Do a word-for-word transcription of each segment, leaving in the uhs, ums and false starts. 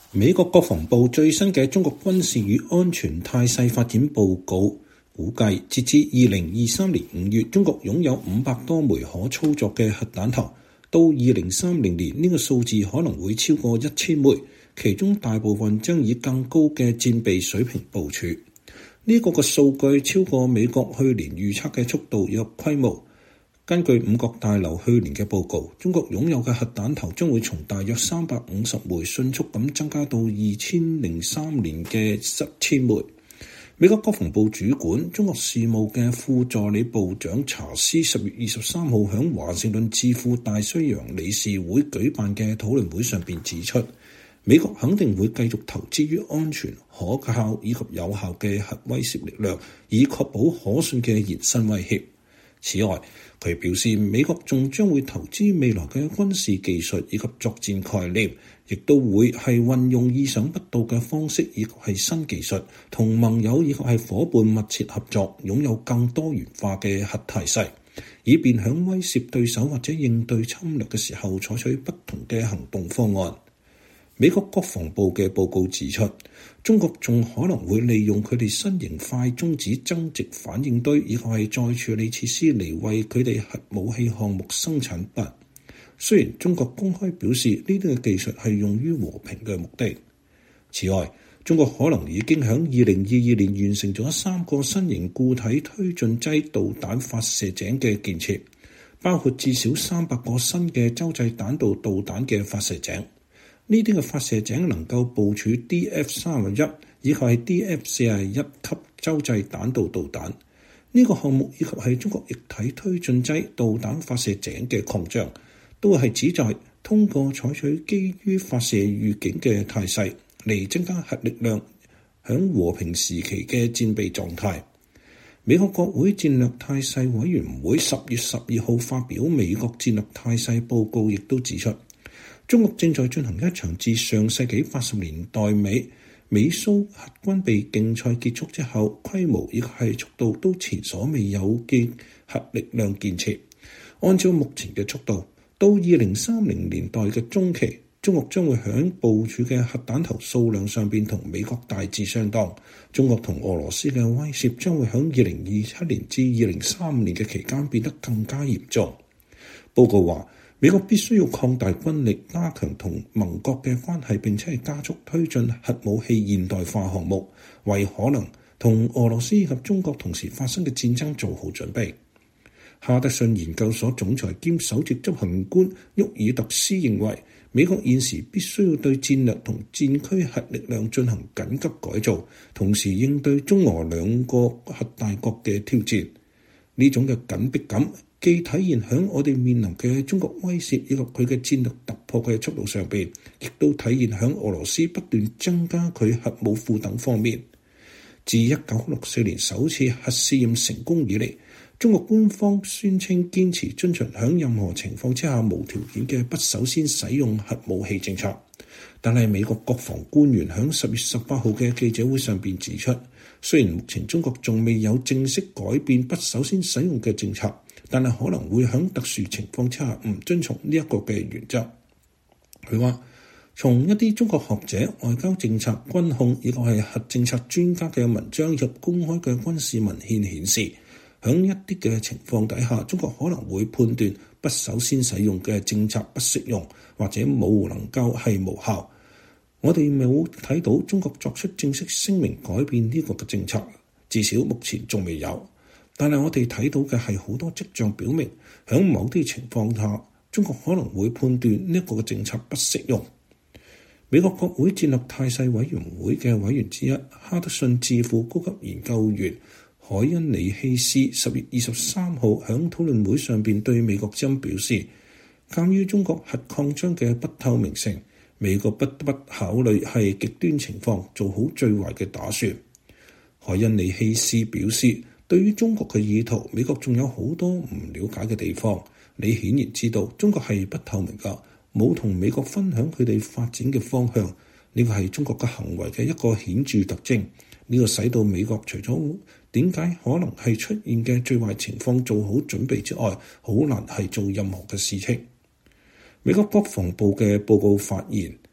美國國防部最新嘅中國軍事與安全態勢發展報告估計，截至二零二三年五月，中國擁有五百多枚可操作嘅核彈頭，到二零三零年呢個數字可能會超過一千枚，其中大部分將以更高嘅戰備水平部署。呢個嘅數據超過美國去年預測嘅速度與規模。根據五角大樓去年嘅報告，中國擁有嘅核彈頭將會從大約三百五十枚迅速咁增加到二千零三年嘅一千枚。美國國防部主管中國事務嘅副助理部長查斯十月二十三號喺華盛頓智庫大西洋理事會舉辦嘅討論會上邊指出，美國肯定會繼續投資於安全、可靠以及有效嘅核威懾力量，以確保可信嘅延伸威脅。此外，佢表示美國仲將會投資未來嘅軍事技術以及作戰概念，亦都會係運用意想不到嘅方式以及係新技術，同盟友以及係夥伴密切合作，擁有更多元化嘅核態勢，以便喺威懾對手或者應對侵略嘅時候採取不同嘅行動方案。美國國防部嘅報告指出，中國仲可能會利用佢哋新型快中子增值反應堆以及係再處理設施嚟為佢哋核武器項目生產鈈。雖然中國公開表示呢啲嘅技術係用於和平嘅目的。此外，中國可能已經喺二零二二年完成咗三個新型固體推進劑導彈發射井嘅建設，包括至少三百個新嘅洲際彈道導彈嘅發射井。呢啲嘅發射井能夠部署 D F 三十一以及係 D F 四十一級洲際彈道導彈。呢個項目以及係中國液體推進劑導彈發射井嘅擴張，都係旨在通過採取基於發射預警嘅態勢嚟增加核力量響和平時期嘅戰備狀態。美國國會戰略態勢委員會十月十二號發表美國戰略態勢報告，亦都指出，中國正在進行一場自上世紀八十年代尾美蘇核軍備競賽結束之後，規模亦係速度都前所未有嘅核力量建設。按照目前嘅速度，到二零三零年代嘅中期，中國將會喺部署嘅核彈頭數量上邊同美國大致相當。中國同俄羅斯嘅威懾將會喺二零二七年至二零三五年嘅期間變得更加嚴重。報告話，美國必須要擴大軍力，加強同盟國嘅關係，並且係加速推進核武器現代化項目，為可能同俄羅斯及中國同時發生嘅戰爭做好準備。哈德遜研究所總裁兼首席執行官沃爾特斯認為，美國現時必須要對戰略同戰區核力量進行緊急改造，同時應對中俄兩個核大國嘅挑戰。呢種嘅緊迫感既體現喺我哋面臨嘅中國威懾以及佢嘅戰略突破嘅速度上邊，亦都體現喺俄羅斯不斷增加佢核武庫等方面。自一九六四年首次核試驗成功以嚟，中國官方宣稱堅持遵循喺任何情況之下無條件嘅不首先使用核武器政策。但係美國國防官員喺十月十八號嘅記者會上邊指出，雖然目前中國仲未有正式改變不首先使用嘅政策，但係可能會喺特殊情況之下唔遵從呢一個嘅原則。佢話，從一啲中國學者、外交政策、軍控以及係核政策專家嘅文章及公開嘅軍事文獻顯示，喺一啲嘅情況底下，中國可能會判斷不首先使用嘅政策不適用，或者冇能夠係無效。我哋冇睇到中國作出正式聲明改變呢個嘅政策，至少目前仲未有。但係我哋睇到嘅係好多跡象表明，喺某啲情況下，中國可能會判斷呢一個嘅政策不適用。美國國會戰略態勢委員會嘅委員之一，哈德遜智庫高級研究員海恩尼希斯十月二十三號喺討論會上邊對美國之音表示，鑑於中國核擴張嘅不透明性，美國不得不考慮係極端情況，做好最壞嘅打算。海恩尼希斯表示，對於中國嘅意圖，美國仲有好多唔了解嘅地方。你顯然知道中國係不透明㗎，冇同美國分享佢哋發展嘅方向。呢個係中國嘅行為嘅一個顯著特徵。呢個使到美國除咗點解可能係出現嘅最壞情況做好準備之外，好難係做任何嘅事情。美國國防部嘅報告發現，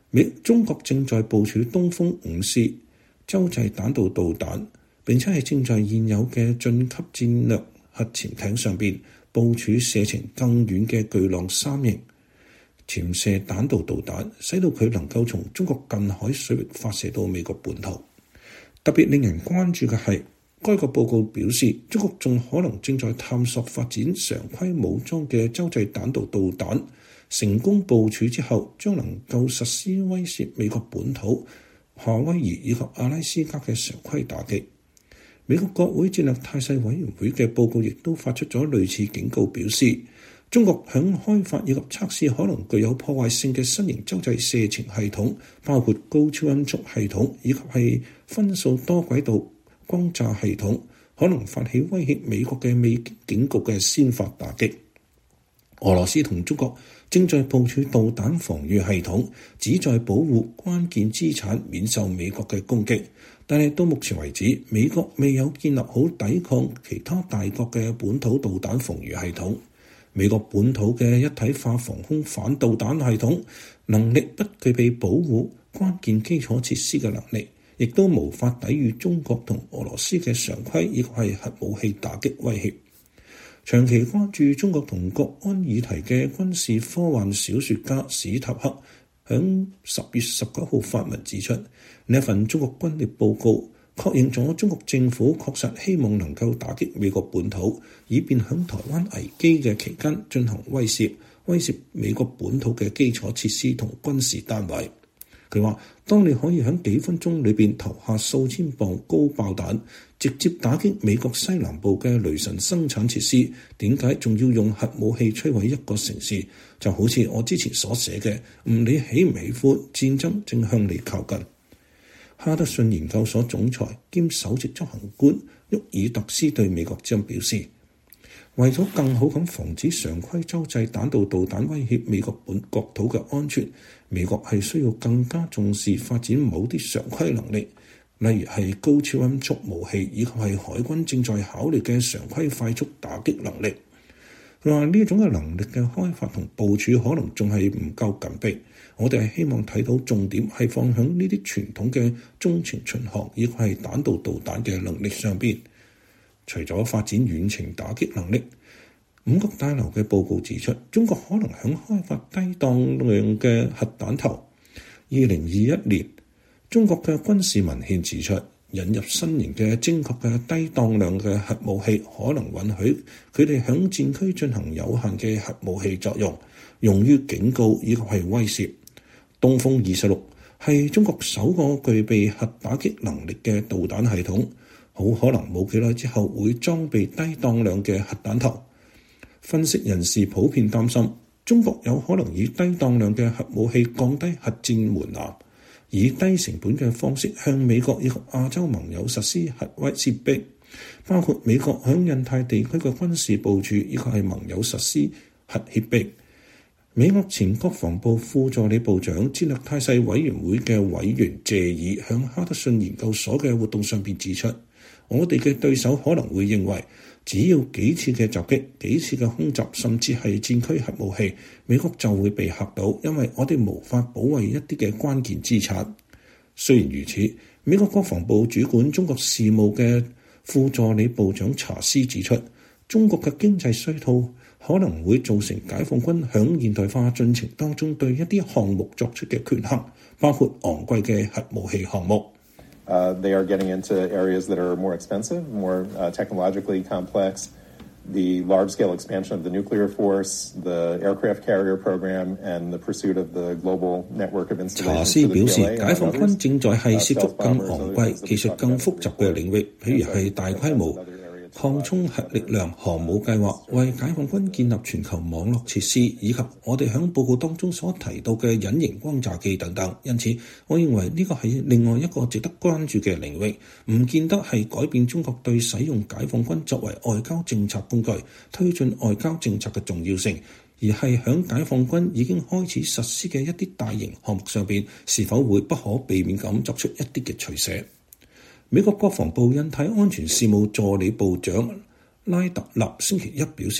美中國正在部署東風五 C 洲際彈道導彈，並且係正在現有嘅晉級戰略核潛艇上邊部署射程更遠嘅巨浪三型潛射彈道導彈，使到佢能夠從中國近海水域發射到美國本土。特別令人關注嘅係，該個報告表示，中國仲可能正在探索發展常規武裝嘅洲際彈道導彈，成功部署之後，將能夠實施威懾美國本土、夏威夷以及阿拉斯加嘅常規打擊。美國國會戰略態勢委員會嘅報告亦都發出咗類似警告，表示中國響開發以及測試可能具有破壞性嘅新型洲際射程系統，包括高超音速系統以及係分數多軌道轟炸系統，可能發起威脅美國嘅未警告嘅先發打擊。俄羅斯同中國正在部署導彈防禦系統，旨在保護關鍵資產免受美國嘅攻擊。但係到目前為止，美國未有建立好抵抗其他大國嘅本土導彈防禦系統。美國本土嘅一體化防空反導彈系統能力不具備保護關鍵基礎設施嘅能力，亦都無法抵禦中國同俄羅斯嘅常規以及係核武器打擊威脅。長期關注中國同國安議題嘅軍事科幻小說家史塔克響十月十九號發文指出，呢一份中國軍力報告確認咗中國政府確實希望能夠打擊美國本土，以便響台灣危機嘅期間進行威懾，威懾美國本土嘅基礎設施同軍事單位。佢話：當你可以喺幾分鐘裏邊投下數千磅高爆彈，直接打擊美國西南部嘅雷神生產設施，點解仲要用核武器摧毀一個城市？就好似我之前所寫嘅，唔理喜唔喜歡，戰爭正向你靠近。哈德遜研究所總裁兼首席執行官沃爾特斯對美國之音表示，為咗更好咁防止常規洲際彈道導彈威脅美國本國土嘅安全，美國係需要更加重視發展某啲常規能力，例如係高超音速武器，以及係海軍正在考慮嘅常規快速打擊能力。佢話呢種嘅能力嘅開發同部署可能仲係唔夠緊迫，我哋係希望睇到重點係放響呢啲傳統嘅中程巡航以及係彈道導彈嘅能力上邊。除咗發展遠程打擊能力，五角大樓嘅報告指出，中國可能響開發低當量嘅核彈頭。二零二一年，中國嘅軍事文獻指出，引入新型嘅精確嘅低當量嘅核武器，可能允許佢哋響戰區進行有限嘅核武器作用，用於警告以及係威懾。東風二十六係中國首個具備核打擊能力嘅導彈系統，好可能冇幾耐之後會裝備低當量嘅核彈頭。分析人士普遍擔心，中國有可能以低當量嘅核武器降低核戰門檻，以低成本嘅方式向美國以及亞洲盟友實施核威懾，包括美國響印太地區嘅軍事部署以及係盟友實施核脅迫。美國前國防部副助理部長、戰略態勢委員會嘅委員謝爾向哈德遜研究所嘅活動上邊指出，我哋嘅對手可能會認為，只要幾次嘅襲擊、幾次嘅空襲，甚至係戰區核武器，美國就會被嚇到，因為我哋無法保衛一啲嘅關鍵資產。雖然如此，美國國防部主管中國事務嘅副助理部長查斯指出，中國嘅經濟衰退可能會造成解放軍響現代化進程當中對一啲項目作出嘅權衡，包括昂貴嘅核武器項目。 Uh, they are getting into areas that are more expensive, more uh, technologically complex. The large-scale expansion of the nuclear force, the aircraft carrier program, and the pursuit of the global network of installations. 查斯表示，解放軍正在係涉足更昂貴、技術更複雜嘅領域，譬如係大規模擴充核力量航母計劃，為解放軍建立全球網絡設施，以及我哋喺報告當中所提到嘅隱形轟炸機等等。因此，我認為呢個係另外一個值得關注嘅領域，唔見得係改變中國對使用解放軍作為外交政策工具、推進外交政策嘅重要性，而係響解放軍已經開始實施嘅一啲大型項目上邊，是否會不可避免咁作出一啲嘅取捨。美國國防部印太安全事務助理部長拉特納星期一表示，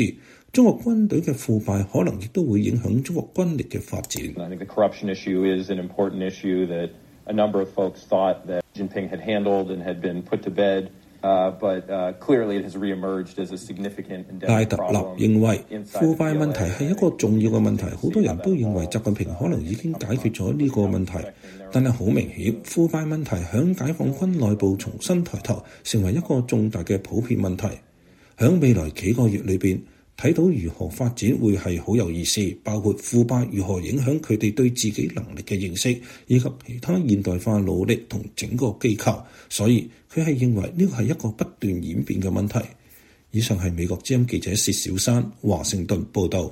中國軍隊嘅腐敗可能亦都會影響中國軍力嘅發展。 I think the corruption issue is an important issue that a number of folks thought that Jinping had handled and had been put to bed, uh, but uh, clearly it has reemerged as a significant endemic problem. 戴特納認為腐敗問題係一個重要嘅問題，好多人都認為習近平可能已經解決咗呢個問題，但係好明顯，腐敗問題響解放軍內部重新抬頭，成為一個重大嘅普遍問題。響未來幾個月裏邊，睇到如何發展會係好有意思，包括腐敗如何影響佢哋對自己能力嘅認識，以及其他現代化努力同整個機構。所以佢係認為呢個係一個不斷演變嘅問題。以上係美國之音記者薛小山華盛頓報導。